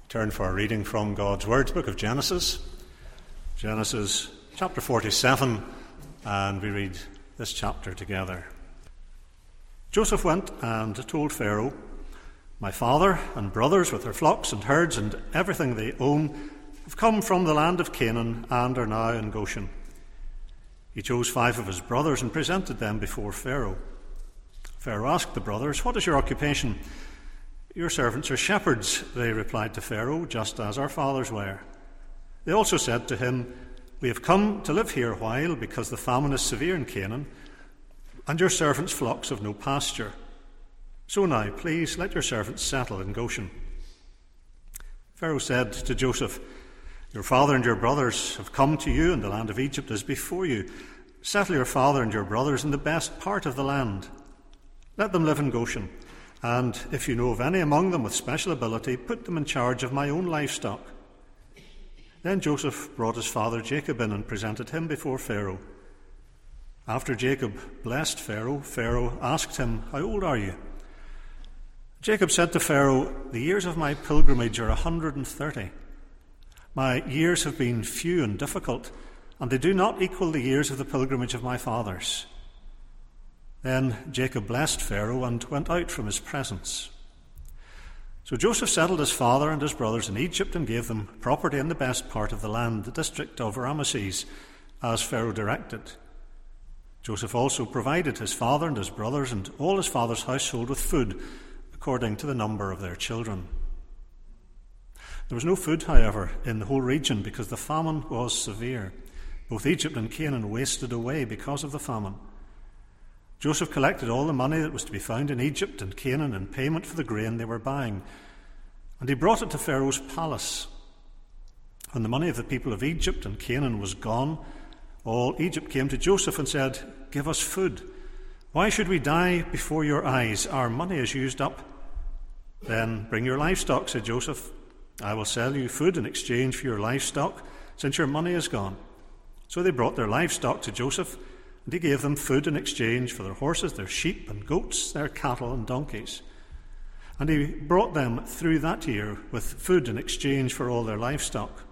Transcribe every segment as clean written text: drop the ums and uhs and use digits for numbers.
Turn for a reading from God's Word, book of Genesis. Genesis chapter 47, and we read this chapter together. Joseph went and told Pharaoh, "My father and brothers with their flocks and herds and everything they own have come from the land of Canaan and are now in Goshen." He chose 5 of his brothers and presented them before Pharaoh. Pharaoh asked the brothers, "What is your occupation?" "Your servants are shepherds," they replied to Pharaoh, "just as our fathers were." They also said to him, "We have come to live here a while because the famine is severe in Canaan, and your servants' flocks have no pasture. So now, please, let your servants settle in Goshen." Pharaoh said to Joseph, "Your father and your brothers have come to you, and the land of Egypt is before you. Settle your father and your brothers in the best part of the land. Let them live in Goshen. And if you know of any among them with special ability, put them in charge of my own livestock." Then Joseph brought his father Jacob in and presented him before Pharaoh. After Jacob blessed Pharaoh, Pharaoh asked him, "How old are you?" Jacob said to Pharaoh, "The years of my pilgrimage are 130. My years have been few and difficult, and they do not equal the years of the pilgrimage of my fathers." Then Jacob blessed Pharaoh and went out from his presence. So Joseph settled his father and his brothers in Egypt and gave them property in the best part of the land, the district of Ramesses, as Pharaoh directed. Joseph also provided his father and his brothers and all his father's household with food, according to the number of their children. There was no food, however, in the whole region because the famine was severe. Both Egypt and Canaan wasted away because of the famine. Joseph collected all the money that was to be found in Egypt and Canaan in payment for the grain they were buying, and he brought it to Pharaoh's palace. When the money of the people of Egypt and Canaan was gone, all Egypt came to Joseph and said, "Give us food. Why should we die before your eyes? Our money is used up." "Then bring your livestock," said Joseph. "I will sell you food in exchange for your livestock, since your money is gone." So they brought their livestock to Joseph, and he gave them food in exchange for their horses, their sheep and goats, their cattle and donkeys. And he brought them through that year with food in exchange for all their livestock.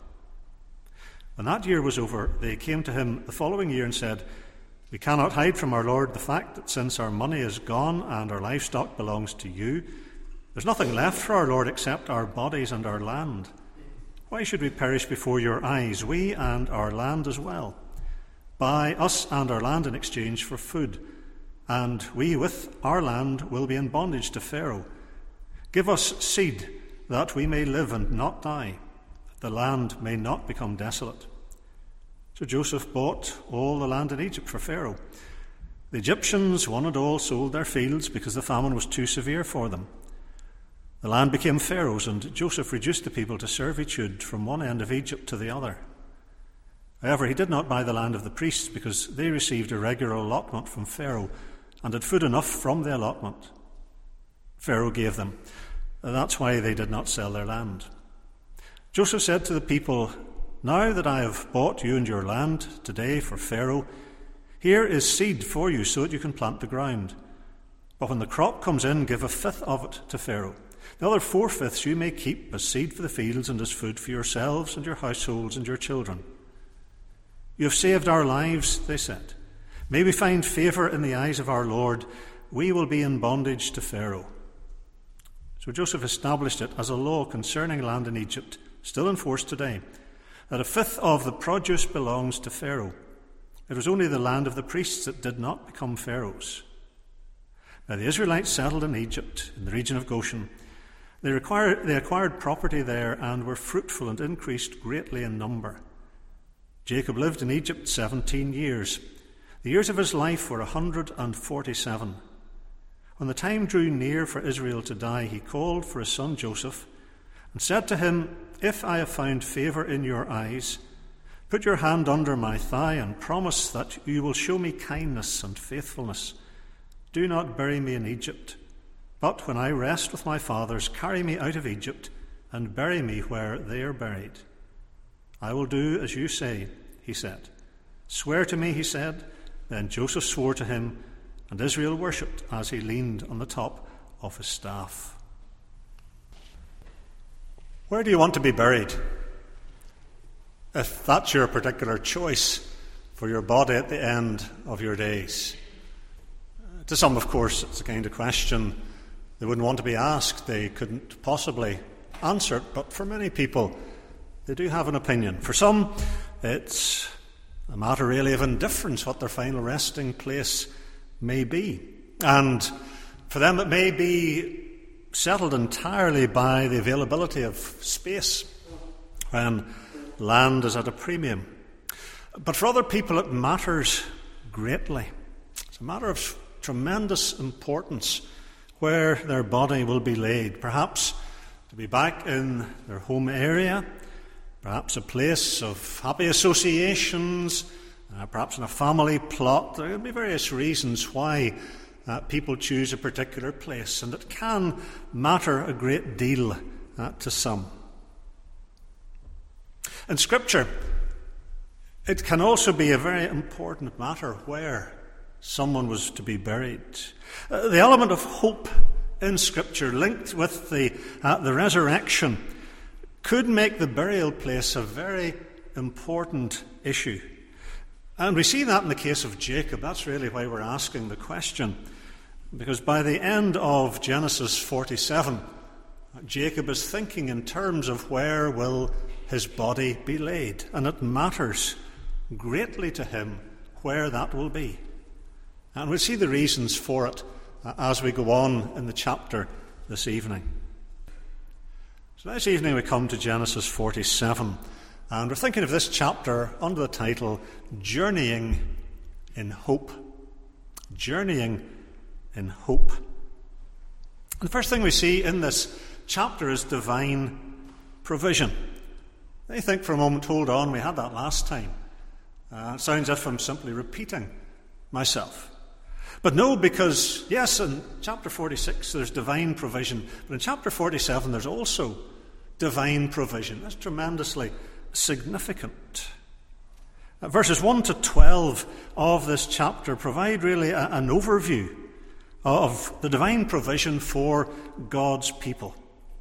When that year was over, they came to him the following year and said, "We cannot hide from our Lord the fact that since our money is gone and our livestock belongs to you, there's nothing left for our Lord except our bodies and our land. Why should we perish before your eyes, we and our land as well? Buy us and our land in exchange for food, and we with our land will be in bondage to Pharaoh. Give us seed that we may live and not die, that the land may not become desolate." So Joseph bought all the land in Egypt for Pharaoh. The Egyptians, one and all, sold their fields because the famine was too severe for them. The land became Pharaoh's, and Joseph reduced the people to servitude from one end of Egypt to the other. However, he did not buy the land of the priests because they received a regular allotment from Pharaoh and had food enough from the allotment Pharaoh gave them. That's why they did not sell their land. Joseph said to the people, "Now that I have bought you and your land today for Pharaoh, here is seed for you so that you can plant the ground. But when the crop comes in, give 1/5 of it to Pharaoh. The other 4/5 you may keep as seed for the fields and as food for yourselves and your households and your children." "You have saved our lives," they said. "May we find favor in the eyes of our Lord. We will be in bondage to Pharaoh." So Joseph established it as a law concerning land in Egypt, still in force today, that 1/5 of the produce belongs to Pharaoh. It was only the land of the priests that did not become Pharaoh's. Now the Israelites settled in Egypt, in the region of Goshen. They acquired property there and were fruitful and increased greatly in number. Jacob lived in Egypt 17 years. The years of his life were 147. When the time drew near for Israel to die, he called for his son Joseph and said to him, "If I have found favor in your eyes, put your hand under my thigh and promise that you will show me kindness and faithfulness. Do not bury me in Egypt, but when I rest with my fathers, carry me out of Egypt and bury me where they are buried." "I will do as you say," he said. "Swear to me," he said. Then Joseph swore to him, and Israel worshipped as he leaned on the top of his staff. Where do you want to be buried? If that's your particular choice for your body at the end of your days. To some, of course, it's the kind of question they wouldn't want to be asked. They couldn't possibly answer it. But for many people, they do have an opinion. For some, it's a matter really of indifference what their final resting place may be. And for them, it may be settled entirely by the availability of space when land is at a premium. But for other people, it matters greatly. It's a matter of tremendous importance where their body will be laid. Perhaps to be back in their home area, perhaps a place of happy associations, perhaps in a family plot. There will be various reasons why people choose a particular place, and it can matter a great deal to some. In Scripture, it can also be a very important matter where someone was to be buried. The element of hope in Scripture linked with the resurrection could make the burial place a very important issue. And we see that in the case of Jacob. That's really why we're asking the question. Because by the end of Genesis 47, Jacob is thinking in terms of where will his body be laid. And it matters greatly to him where that will be. And we'll see the reasons for it as we go on in the chapter this evening. So this evening we come to Genesis 47, and we're thinking of this chapter under the title, Journeying in Hope. Journeying in Hope. The first thing we see in this chapter is divine provision. I think for a moment, hold on, we had that last time. It sounds as if I'm simply repeating myself. But no, because, yes, in chapter 46 there's divine provision, but in chapter 47 there's also divine provision. That's tremendously significant. Verses 1 to 12 of this chapter provide really an overview of the divine provision for God's people.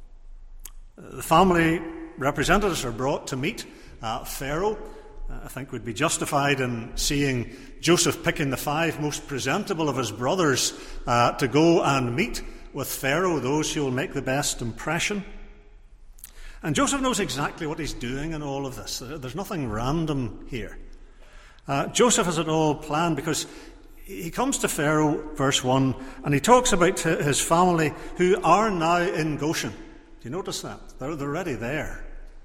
The family representatives are brought to meet Pharaoh. I think we'd be justified in seeing Joseph picking the 5 most presentable of his brothers to go and meet with Pharaoh, those who will make the best impression. And Joseph knows exactly what he's doing in all of this. There's nothing random here. Joseph has it all planned, because he comes to Pharaoh, verse 1, and he talks about his family who are now in Goshen. Do you notice that? They're already there.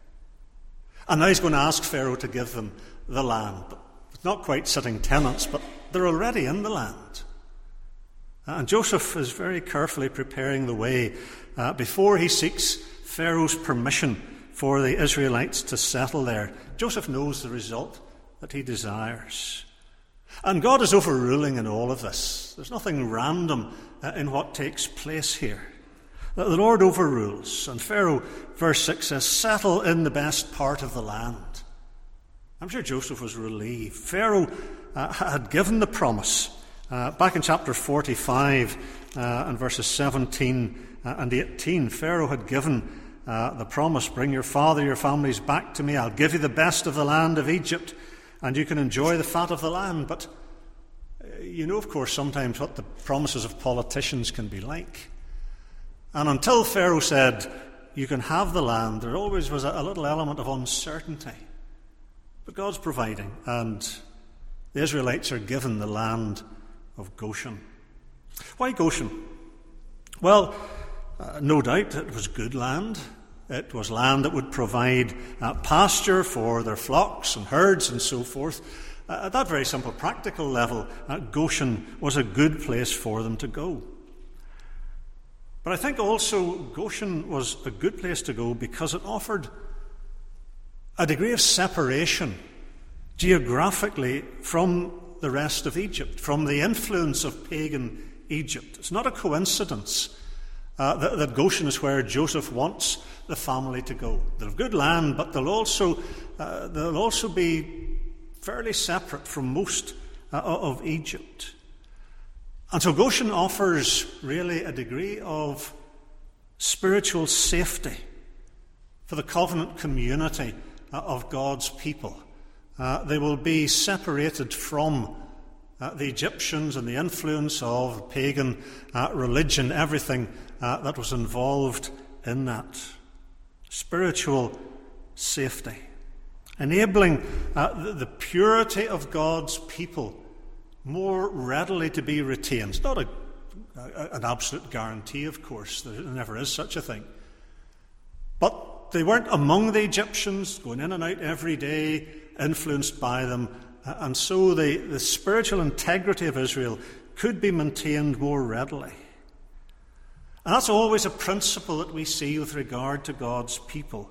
And now he's going to ask Pharaoh to give them the land. It's not quite sitting tenants, but they're already in the land. And Joseph is very carefully preparing the way before he seeks Pharaoh's permission for the Israelites to settle there. Joseph knows the result that he desires. And God is overruling in all of this. There's nothing random in what takes place here. The Lord overrules. And Pharaoh, verse 6 says, settle in the best part of the land. I'm sure Joseph was relieved. Pharaoh had given the promise. Back in chapter 45 and verses 17 and 18, Pharaoh had given the promise, bring your father, your families back to me. I'll give you the best of the land of Egypt, and you can enjoy the fat of the land. But you know, of course, sometimes what the promises of politicians can be like. And until Pharaoh said, you can have the land, there always was a little element of uncertainty. But God's providing, and the Israelites are given the land of Goshen. Why Goshen? Well, no doubt it was good land. It was land that would provide pasture for their flocks and herds and so forth. At that very simple practical level, Goshen was a good place for them to go. But I think also Goshen was a good place to go because it offered a degree of separation geographically from the rest of Egypt, from the influence of pagan Egypt. It's not a coincidence that Goshen is where Joseph wants the family to go. They'll have good land, but they'll also be fairly separate from most of Egypt. And so Goshen offers really a degree of spiritual safety for the covenant community of God's people. They will be separated from the Egyptians and the influence of pagan religion, everything that was involved in that. Spiritual safety. Enabling the purity of God's people more readily to be retained. It's not an absolute guarantee, of course. There never is such a thing. But they weren't among the Egyptians, going in and out every day, influenced by them. And so the spiritual integrity of Israel could be maintained more readily. And that's always a principle that we see with regard to God's people.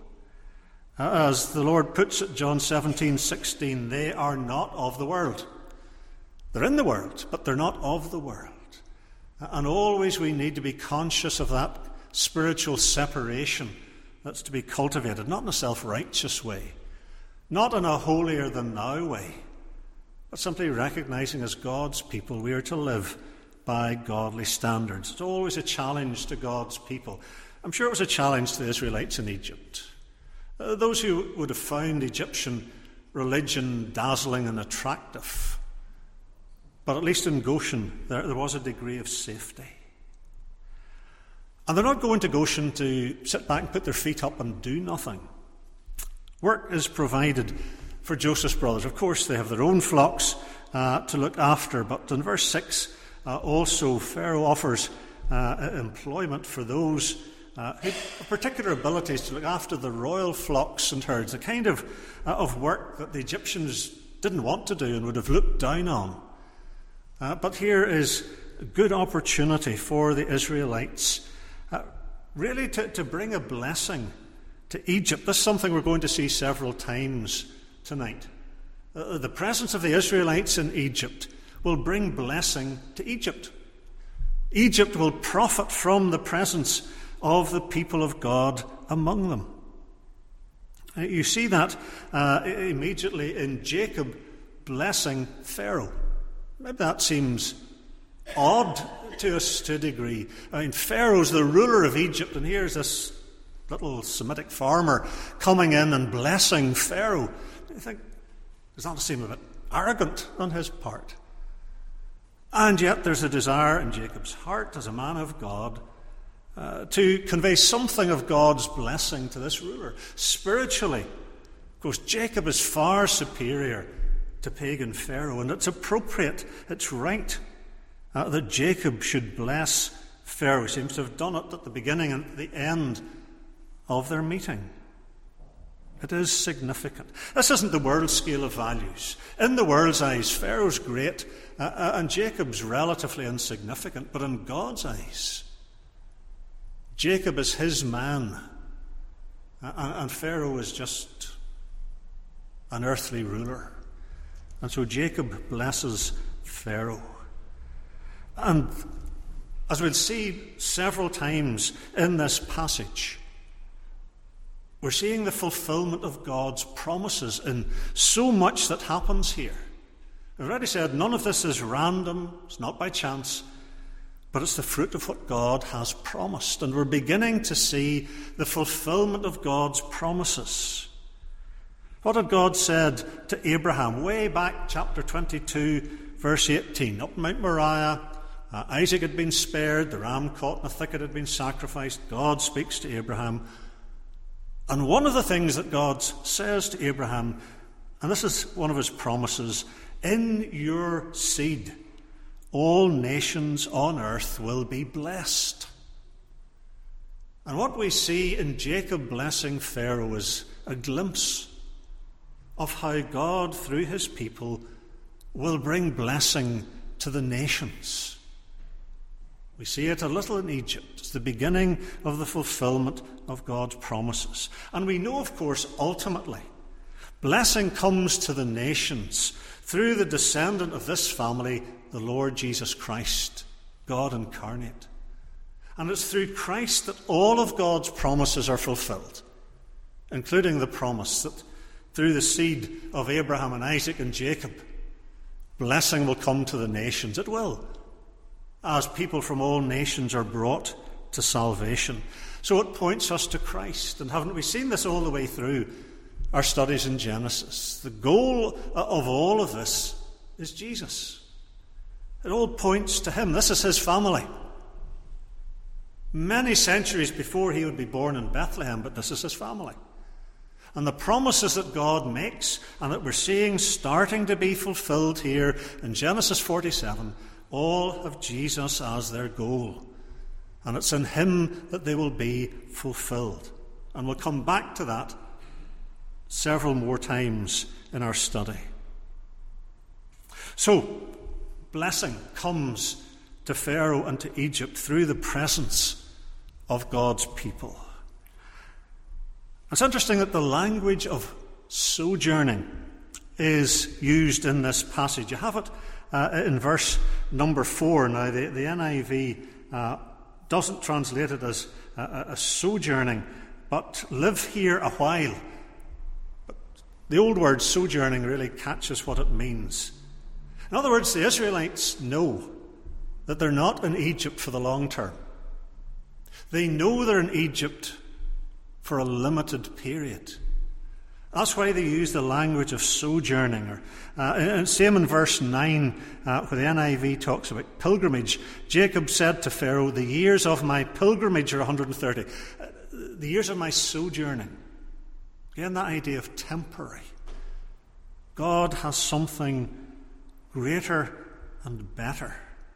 As the Lord puts it, John 17:16, they are not of the world. They're in the world, but they're not of the world. And always we need to be conscious of that spiritual separation that's to be cultivated, not in a self-righteous way, not in a holier-than-thou way, but simply recognizing as God's people we are to live by godly standards. It's always a challenge to God's people. I'm sure it was a challenge to the Israelites in Egypt. Those who would have found Egyptian religion dazzling and attractive. But at least in Goshen, there was a degree of safety. And they're not going to Goshen to sit back and put their feet up and do nothing. Work is provided for Joseph's brothers. Of course, they have their own flocks to look after. But in verse 6, also Pharaoh offers employment for those who have particular abilities to look after the royal flocks and herds, the kind of work that the Egyptians didn't want to do and would have looked down on. But here is a good opportunity for the Israelites really to bring a blessing to Egypt. This is something we're going to see several times tonight. The presence of the Israelites in Egypt will bring blessing to Egypt. Egypt will profit from the presence of the people of God among them. You see that immediately in Jacob blessing Pharaoh. Maybe that seems odd to us to a degree. I mean, Pharaoh's the ruler of Egypt, and here's this little Semitic farmer coming in and blessing Pharaoh. You think, does that seem a bit arrogant on his part? And yet there's a desire in Jacob's heart as a man of God to convey something of God's blessing to this ruler. Spiritually, of course, Jacob is far superior to pagan Pharaoh, and it's appropriate, it's right that Jacob should bless Pharaoh. He seems to have done it at the beginning and at the end of their meeting. It is significant. This isn't the world's scale of values. In the world's eyes, Pharaoh's great and Jacob's relatively insignificant, but in God's eyes, Jacob is his man and Pharaoh is just an earthly ruler. And so Jacob blesses Pharaoh. And as we'll see several times in this passage, we're seeing the fulfillment of God's promises in so much that happens here. I've already said none of this is random, it's not by chance, but it's the fruit of what God has promised. And we're beginning to see the fulfillment of God's promises. What had God said to Abraham way back, chapter 22, verse 18? Up Mount Moriah, Isaac had been spared, the ram caught in a thicket had been sacrificed. God speaks to Abraham. And one of the things that God says to Abraham, and this is one of his promises, in your seed all nations on earth will be blessed. And what we see in Jacob blessing Pharaoh is a glimpse of how God, through his people, will bring blessing to the nations. We see it a little in Egypt. It's the beginning of the fulfillment of God's promises. And we know, of course, ultimately, blessing comes to the nations through the descendant of this family, the Lord Jesus Christ, God incarnate. And it's through Christ that all of God's promises are fulfilled, including the promise that through the seed of Abraham and Isaac and Jacob, blessing will come to the nations. It will, as people from all nations are brought to salvation. So it points us to Christ. And haven't we seen this all the way through our studies in Genesis? The goal of all of this is Jesus. It all points to him. This is his family. Many centuries before he would be born in Bethlehem, but this is his family. And the promises that God makes and that we're seeing starting to be fulfilled here in Genesis 47 all have Jesus as their goal. And it's in him that they will be fulfilled. And we'll come back to that several more times in our study. So, blessing comes to Pharaoh and to Egypt through the presence of God's people. It's interesting that the language of sojourning is used in this passage. You have it in verse number 4. Now, the NIV doesn't translate it as a sojourning, but live here a while. But the old word sojourning really catches what it means. In other words, the Israelites know that they're not in Egypt for the long term. They know they're in Egypt for a limited period. That's why they use the language of sojourning. And same in verse 9, where the NIV talks about pilgrimage. Jacob said to Pharaoh, "The years of my pilgrimage are 130. The years of my sojourning. Again, that idea of temporary. God has something greater and better.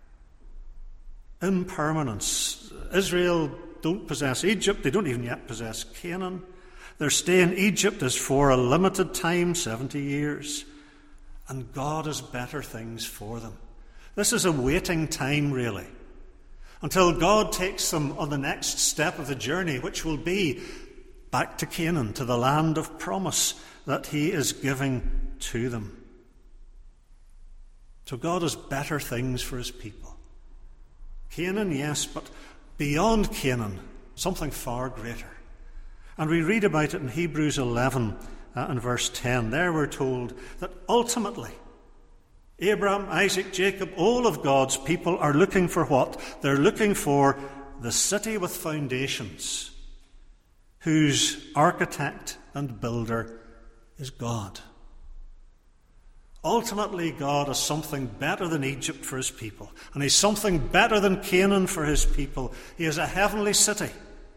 Impermanence. Israel don't possess Egypt. They don't even yet possess Canaan. Their stay in Egypt is for a limited time, 70 years. And God has better things for them. This is a waiting time, really, until God takes them on the next step of the journey, which will be back to Canaan, to the land of promise that he is giving to them. So God has better things for his people. Canaan, yes, but beyond Canaan, something far greater. And we read about it in Hebrews 11 and verse 10. There we're told that ultimately, Abraham, Isaac, Jacob, all of God's people are looking for what? They're looking for the city with foundations, whose architect and builder is God. Ultimately, God has something better than Egypt for his people. And he's something better than Canaan for his people. He has a heavenly city.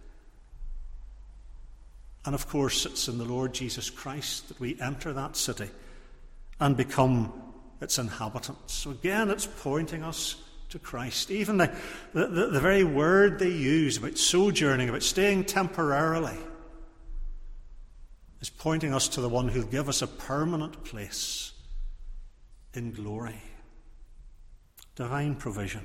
And of course, it's in the Lord Jesus Christ that we enter that city and become its inhabitants. So again, it's pointing us to Christ. Even the very word they use about sojourning, about staying temporarily, is pointing us to the one who'll give us a permanent place in glory. Divine provision.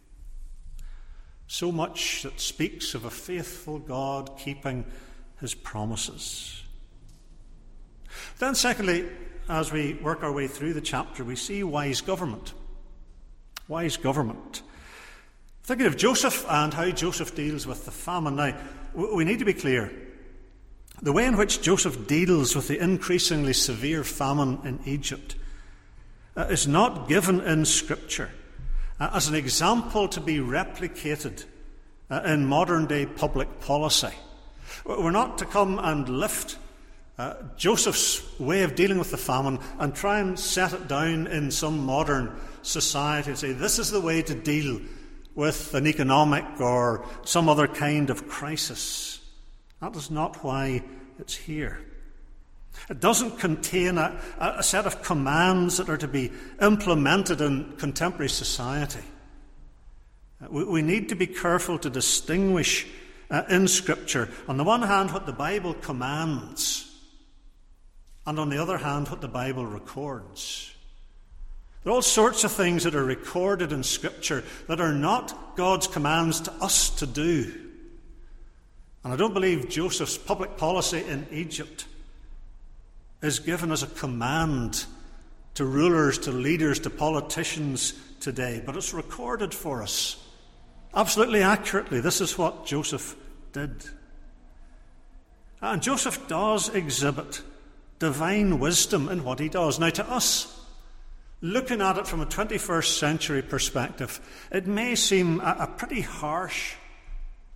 So much that speaks of a faithful God keeping his promises. Then secondly, as we work our way through the chapter, we see wise government. Wise government. Thinking of Joseph and how Joseph deals with the famine. Now, we need to be clear. The way in which Joseph deals with the increasingly severe famine in Egypt is not given in Scripture as an example to be replicated in modern-day public policy. We're not to come and lift Joseph's way of dealing with the famine and try and set it down in some modern society and say, this is the way to deal with an economic or some other kind of crisis. That is not why it's here. It doesn't contain a set of commands that are to be implemented in contemporary society. We need to be careful to distinguish in Scripture, on the one hand, what the Bible commands, and on the other hand, what the Bible records. There are all sorts of things that are recorded in Scripture that are not God's commands to us to do. And I don't believe Joseph's public policy in Egypt is given as a command to rulers, to leaders, to politicians today, but it's recorded for us absolutely accurately. This is what Joseph did. And Joseph does exhibit divine wisdom in what he does. Now, to us, looking at it from a 21st century perspective, it may seem a pretty harsh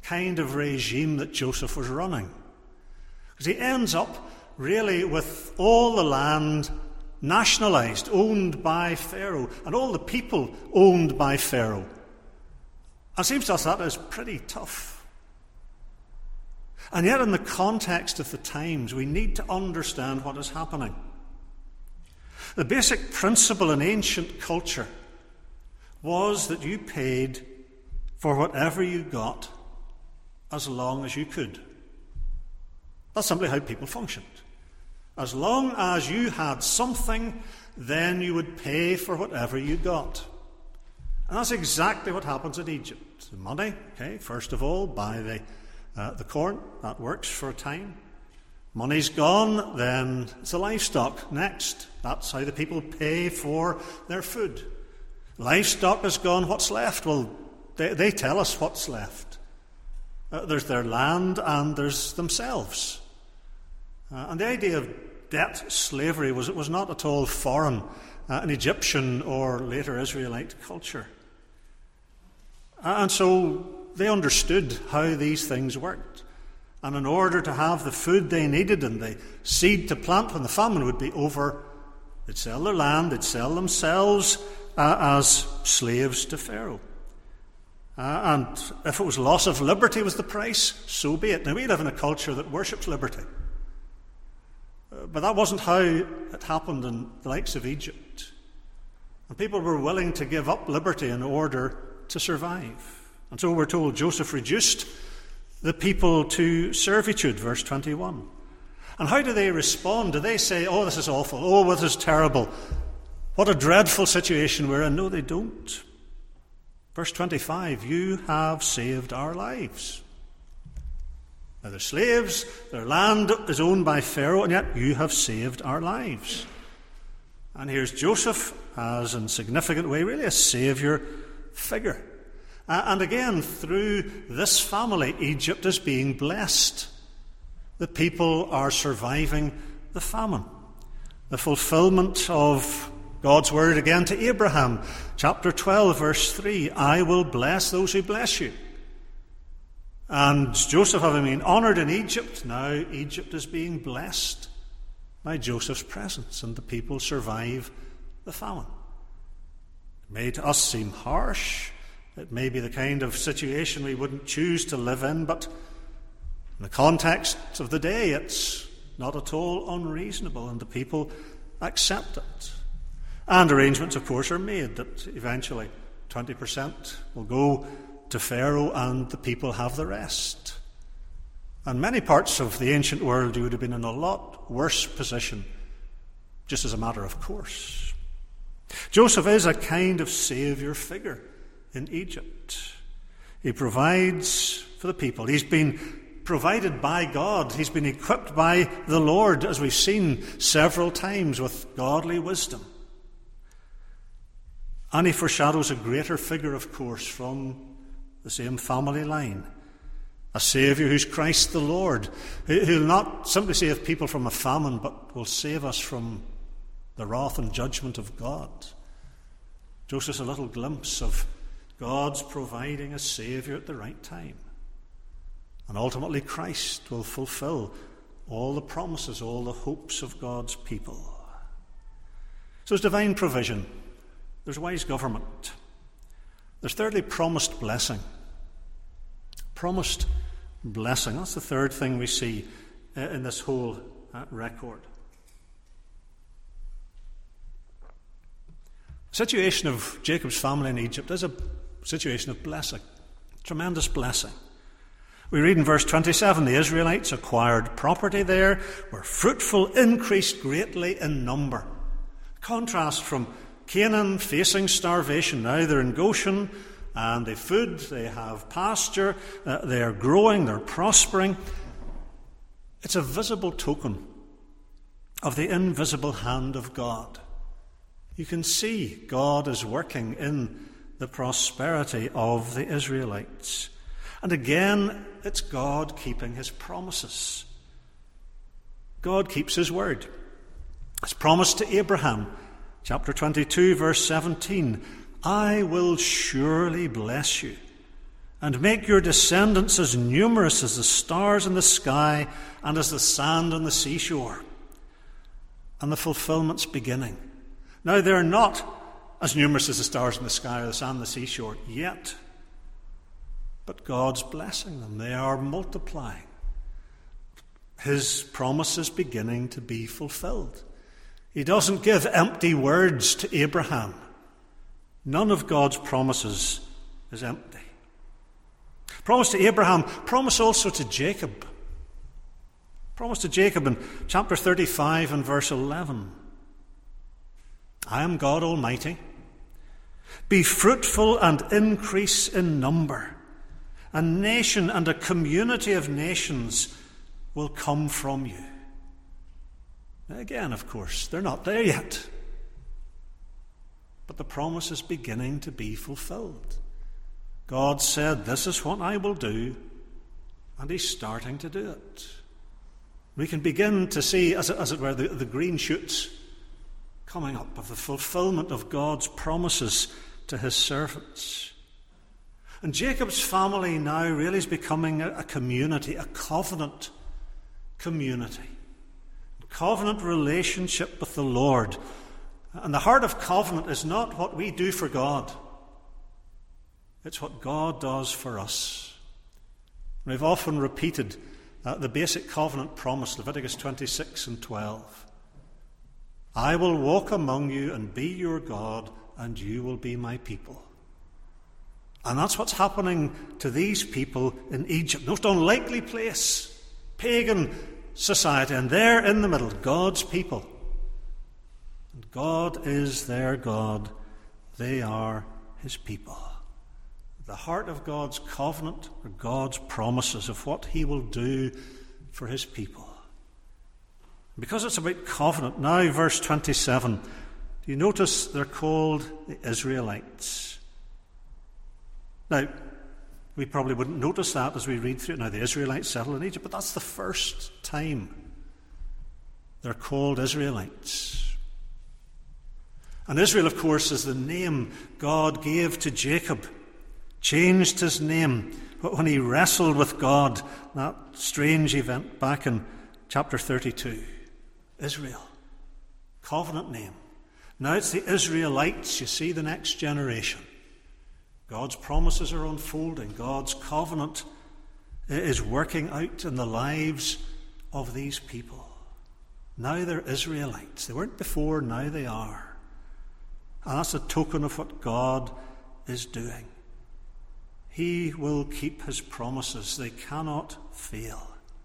kind of regime that Joseph was running. Because he ends up really with all the land nationalized, owned by Pharaoh, and all the people owned by Pharaoh. And it seems to us that is pretty tough. And yet, in the context of the times, we need to understand what is happening. The basic principle in ancient culture was that you paid for whatever you got as long as you could. That's simply how people functioned. As long as you had something, then you would pay for whatever you got. And that's exactly what happens in Egypt. The money, first of all, buy the corn. That works for a time. Money's gone, then it's the livestock next. That's how the people pay for their food. Livestock is gone, what's left? Well, they tell us what's left. There's their land and there's themselves. And the idea of debt slavery was not at all foreign in Egyptian or later Israelite culture. And so they understood how these things worked. And in order to have the food they needed and the seed to plant when the famine would be over, they'd sell their land, they'd sell themselves as slaves to Pharaoh. And if it was loss of liberty was the price, so be it. Now, we live in a culture that worships liberty. But that wasn't how it happened in the likes of Egypt. And people were willing to give up liberty in order to survive. And so we're told Joseph reduced the people to servitude, verse 21. And how do they respond? Do they say, oh, this is awful, oh, this is terrible, what a dreadful situation we're in? No, they don't. Verse 25, you have saved our lives. Now they're slaves, their land is owned by Pharaoh, and yet you have saved our lives. And here's Joseph as, in a significant way, really a saviour figure. And again, through this family, Egypt is being blessed. The people are surviving the famine. The fulfillment of God's word again to Abraham, chapter 12, verse 3, I will bless those who bless you. And Joseph, having been honoured in Egypt, now Egypt is being blessed by Joseph's presence, and the people survive the famine. It may to us seem harsh. It may be the kind of situation we wouldn't choose to live in, but in the context of the day, it's not at all unreasonable, and the people accept it. And arrangements, of course, are made that eventually 20% will go to Pharaoh and the people have the rest. And many parts of the ancient world, you would have been in a lot worse position, just as a matter of course. Joseph is a kind of saviour figure in Egypt. He provides for the people. He's been provided by God. He's been equipped by the Lord, as we've seen several times, with godly wisdom. And he foreshadows a greater figure, of course, from the same family line. A Saviour who's Christ the Lord, who'll not simply save people from a famine, but will save us from the wrath and judgment of God. Joseph's a little glimpse of God's providing a Saviour at the right time. And ultimately Christ will fulfill all the promises, all the hopes of God's people. So there's divine provision. There's wise government. There's thirdly promised blessing. Promised blessing. That's the third thing we see in this whole record. The situation of Jacob's family in Egypt is a situation of blessing, tremendous blessing. We read in verse 27, the Israelites acquired property there, were fruitful, increased greatly in number. Contrast from Canaan facing starvation. Now they're in Goshen, and they have food, they have pasture, they are growing, they're prospering. It's a visible token of the invisible hand of God. You can see God is working in the prosperity of the Israelites. And again, it's God keeping his promises. God keeps his word. His promise to Abraham, chapter 22, verse 17, I will surely bless you, and make your descendants as numerous as the stars in the sky and as the sand on the seashore. And the fulfillment's beginning. Now, they're not as numerous as the stars in the sky or the sand on the seashore yet, but God's blessing them. They are multiplying. His promise is beginning to be fulfilled. He doesn't give empty words to Abraham. None of God's promises is empty. Promise to Abraham, promise also to Jacob. Promise to Jacob in chapter 35 and verse 11. I am God Almighty. Be fruitful and increase in number. A nation and a community of nations will come from you. Now again, of course, they're not there yet. But the promise is beginning to be fulfilled. God said, this is what I will do, and he's starting to do it. We can begin to see, as it were, the green shoots coming up of the fulfillment of God's promises to his servants. And Jacob's family now really is becoming a community, a covenant community. Covenant relationship with the Lord. And the heart of covenant is not what we do for God. It's what God does for us. We've often repeated the basic covenant promise, Leviticus 26 and 12. I will walk among you and be your God, and you will be my people. And that's what's happening to these people in Egypt. Most unlikely place, pagan society, and there in the middle, God's people. And God is their God. They are his people. The heart of God's covenant are God's promises of what he will do for his people. Because it's about covenant, now verse 27, do you notice they're called the Israelites? Now, we probably wouldn't notice that as we read through it. Now, the Israelites settled in Egypt, but that's the first time they're called Israelites. And Israel, of course, is the name God gave to Jacob. Changed his name when he wrestled with God, that strange event back in chapter 32. Israel, covenant name. Now it's the Israelites, you see, the next generation. God's promises are unfolding. God's covenant is working out in the lives of these people. Now they're Israelites. They weren't before, now they are. And that's a token of what God is doing. He will keep his promises. They cannot fail.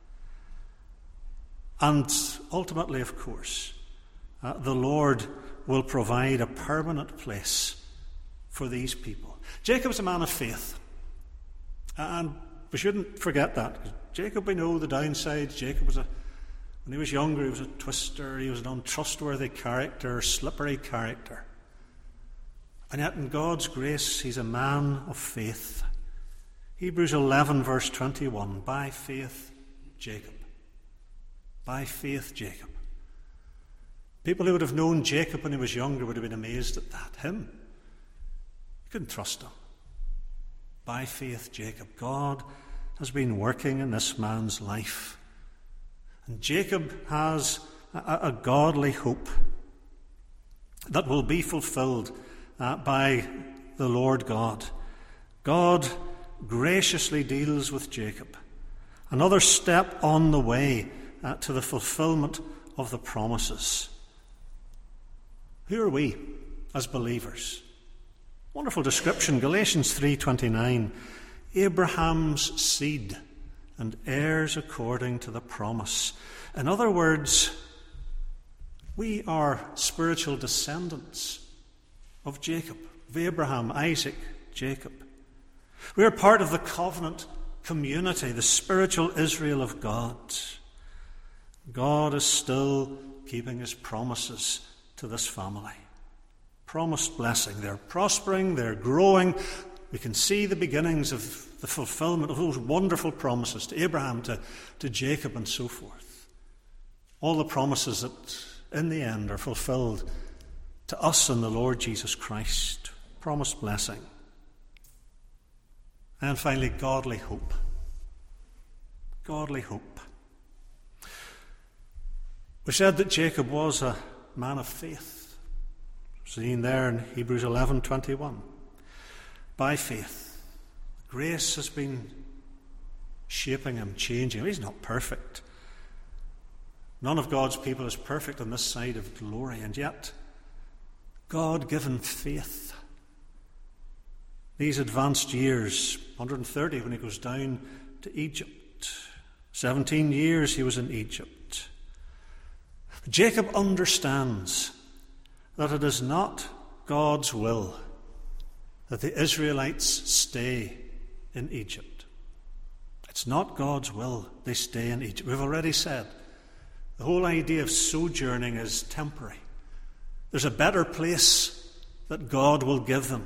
And ultimately, of course, the Lord will provide a permanent place for these people. Jacob's a man of faith. And we shouldn't forget that. Jacob, we know the downsides. Jacob was when he was younger, he was a twister. He was an untrustworthy character, slippery character. And yet in God's grace, he's a man of faith. Hebrews 11, verse 21, by faith, Jacob. By faith, Jacob. People who would have known Jacob when he was younger would have been amazed at that. Him. You couldn't trust him. By faith, Jacob. God has been working in this man's life. And Jacob has a godly hope that will be fulfilled by the Lord God. God graciously deals with Jacob. Another step on the way to the fulfillment of the promises. Who are we as believers? Wonderful description, Galatians 3:29. Abraham's seed and heirs according to the promise. In other words, we are spiritual descendants of Jacob, of Abraham, Isaac, Jacob. We are part of the covenant community, the spiritual Israel of God. God is still keeping his promises to this family. Promised blessing. They're prospering, they're growing. We can see the beginnings of the fulfillment of those wonderful promises to Abraham, to Jacob, and so forth. All the promises that in the end are fulfilled to us in the Lord Jesus Christ. Promised blessing. And finally, godly hope. Godly hope. We said that Jacob was a man of faith, seen there in Hebrews 11:21. By faith, grace has been shaping him, changing him. He's not perfect. None of God's people is perfect on this side of glory, and yet God-given faith. These advanced years, 130 when he goes down to Egypt, 17 years he was in Egypt. Jacob understands that it is not God's will that the Israelites stay in Egypt. It's not God's will they stay in Egypt. We've already said the whole idea of sojourning is temporary. There's a better place that God will give them.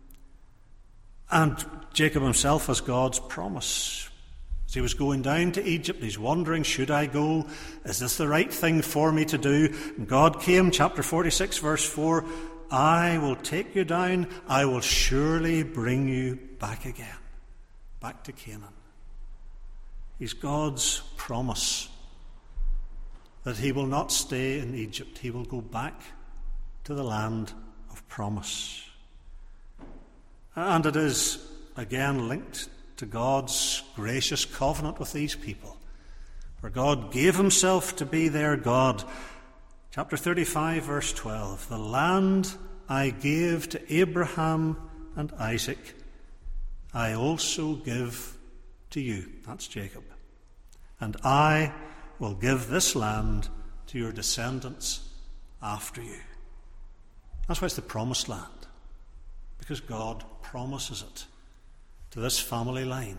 And Jacob himself has God's promise. As he was going down to Egypt, he's wondering, should I go? Is this the right thing for me to do? And God came, chapter 46, verse 4, I will take you down. I will surely bring you back again, back to Canaan. He's God's promise that he will not stay in Egypt. He will go back to the land of promise. And it is, again, linked to God's gracious covenant with these people, where God gave himself to be their God. Chapter 35, verse 12, the land I gave to Abraham and Isaac, I also give to you. That's Jacob. And I will give this land to your descendants after you. That's why it's the promised land, because God promises it to this family line.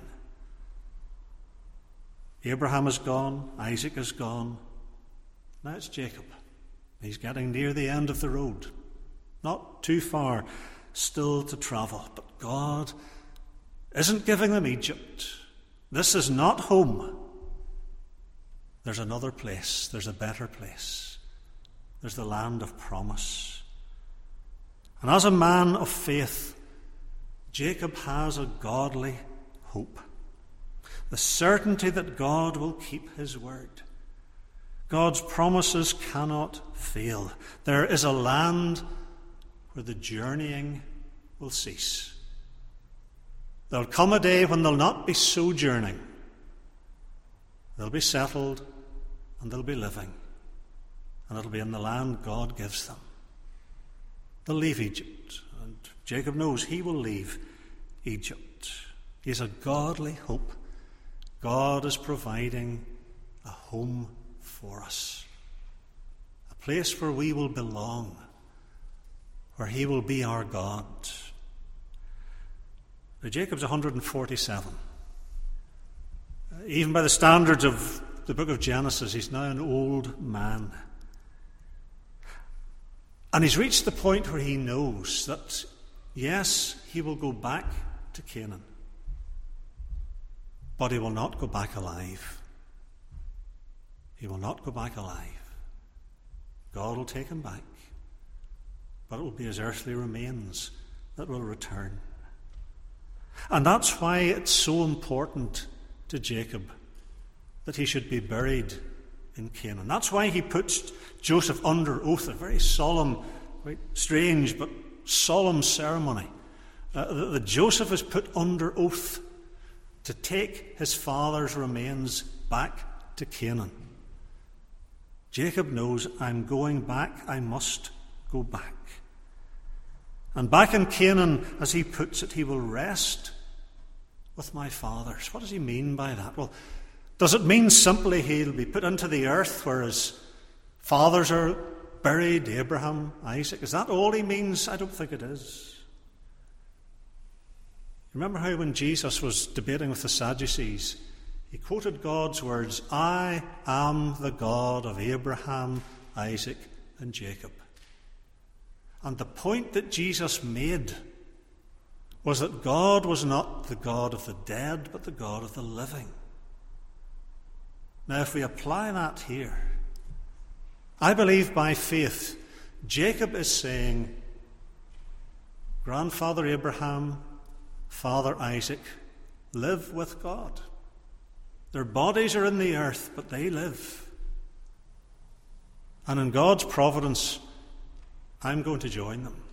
Abraham is gone, Isaac is gone, now it's Jacob. He's getting near the end of the road, not too far still to travel, but God isn't giving them Egypt. This is not home. There's another place. There's a better place. There's the land of promise. And as a man of faith, Jacob has a godly hope. The certainty that God will keep his word. God's promises cannot fail. There is a land where the journeying will cease. There'll come a day when they'll not be sojourning. They'll be settled and they'll be living. And it'll be in the land God gives them. They'll leave Egypt. And Jacob knows he will leave Egypt. He has a godly hope. God is providing a home for us. A place where we will belong. Where he will be our God. Now, Jacob's 147. Even by the standards of the book of Genesis, he's now an old man. And he's reached the point where he knows that, yes, he will go back to Canaan, but he will not go back alive. He will not go back alive. God will take him back, but it will be his earthly remains that will return. And that's why it's so important to Jacob that he should be buried in Canaan. That's why he puts Joseph under oath, a very solemn, quite strange but solemn ceremony. That Joseph is put under oath to take his father's remains back to Canaan. Jacob knows, I'm going back, I must go back. And back in Canaan, as he puts it, he will rest with my fathers. What does he mean by that? Well, does it mean simply he'll be put into the earth where his fathers are buried, Abraham, Isaac? Is that all he means? I don't think it is. Remember how when Jesus was debating with the Sadducees, he quoted God's words, I am the God of Abraham, Isaac, and Jacob. And the point that Jesus made was that God was not the God of the dead, but the God of the living. Now, if we apply that here, I believe by faith, Jacob is saying, Grandfather Abraham, Father Isaac, live with God. Their bodies are in the earth, but they live. And in God's providence, I'm going to join them.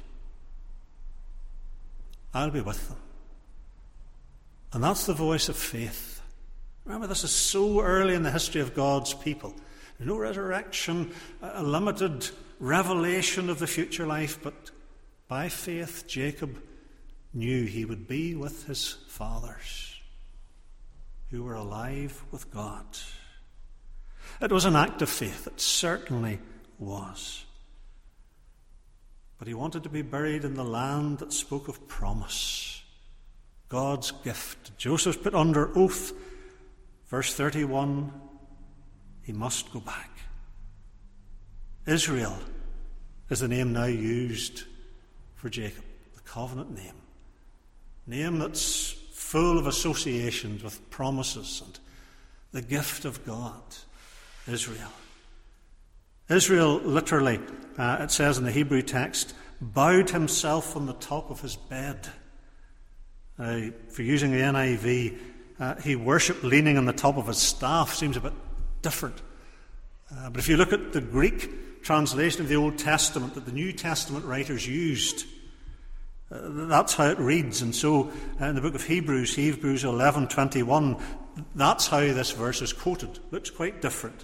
I'll be with them. And that's the voice of faith. Remember, this is so early in the history of God's people. There's no resurrection, a limited revelation of the future life, but by faith, Jacob knew he would be with his fathers, who were alive with God. It was an act of faith, it certainly was. But he wanted to be buried in the land that spoke of promise, God's gift. Joseph's put under oath. Verse 31, he must go back. Israel is the name now used for Jacob, the covenant name. Name that's full of associations with promises and the gift of God. Israel. Israel literally, it says in the Hebrew text, bowed himself on the top of his bed. For using the NIV, he worshipped leaning on the top of his staff. Seems a bit different. But if you look at the Greek translation of the Old Testament that the New Testament writers used, that's how it reads. And so in the book of Hebrews 11:21, that's how this verse is quoted. Looks quite different.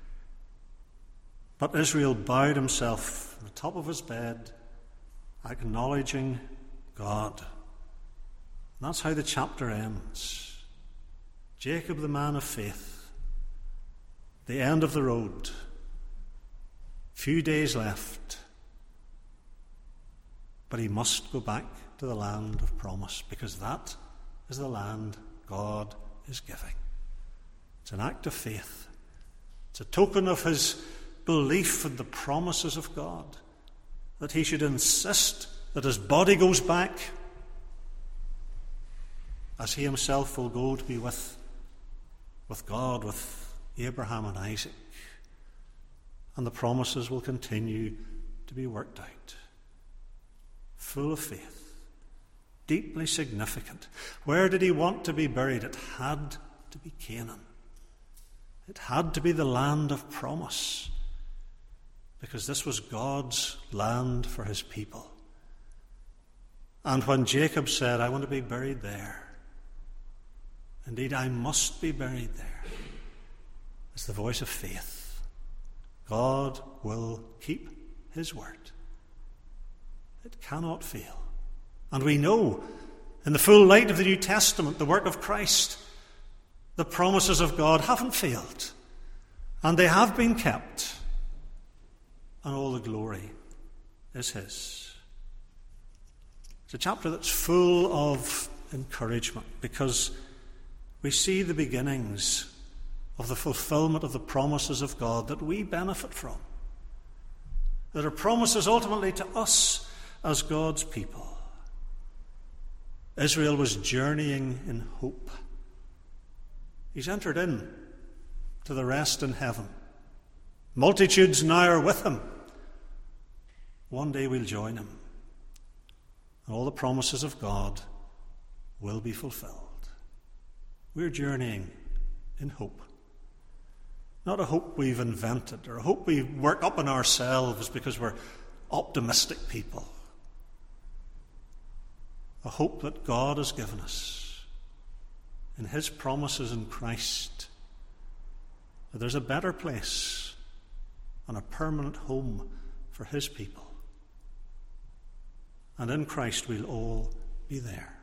But Israel bowed himself on the top of his bed, acknowledging God. And that's how the chapter ends. Jacob, the man of faith, the end of the road, few days left. But he must go back to the land of promise, because that is the land God is giving. It's an act of faith. It's a token of his belief in the promises of God, that he should insist that his body goes back, as he himself will go to be with God, with Abraham and Isaac. And the promises will continue to be worked out. Full of faith, deeply significant. Where did he want to be buried? It had to be Canaan. It had to be the land of promise, because this was God's land for his people. And when Jacob said, I want to be buried there, indeed I must be buried there, it's the voice of faith. God will keep his word. It cannot fail. And we know, in the full light of the New Testament, the work of Christ, the promises of God haven't failed, and they have been kept. And all the glory is his. It's a chapter that's full of encouragement, because we see the beginnings of the fulfillment of the promises of God that we benefit from, that are promises ultimately to us as God's people. Israel was journeying in hope. He's entered in to the rest in heaven. Multitudes now are with him. One day we'll join him. And all the promises of God will be fulfilled. We're journeying in hope. Not a hope we've invented or a hope we work up in ourselves because we're optimistic people. A hope that God has given us in his promises in Christ, that there's a better place and a permanent home for his people. And in Christ we'll all be there.